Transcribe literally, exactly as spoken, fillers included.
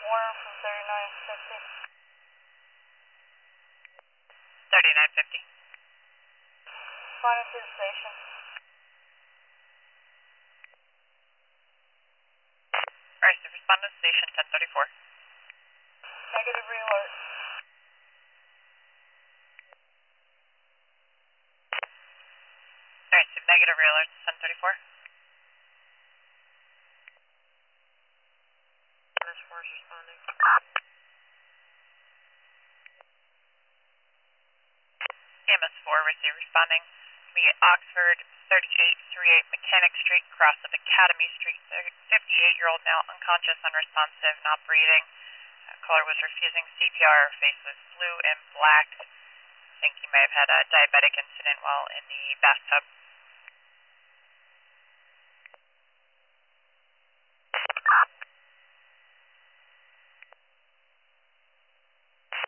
Warner from thirty-nine fifty. thirty-nine fifty. Responding to the station. Alright, so respond to the station, ten thirty-four. Negative re-alert. Alright, so negative re-alert, ten thirty-four. M S four is responding. M S four, receive responding. We at Oxford, thirty-eight thirty-eight Mechanic Street, cross of Academy Street. fifty-eight-year-old male, unconscious, unresponsive, not breathing. Uh, caller was refusing C P R. Face was blue and black. I think he may have had a diabetic incident while in the bathtub.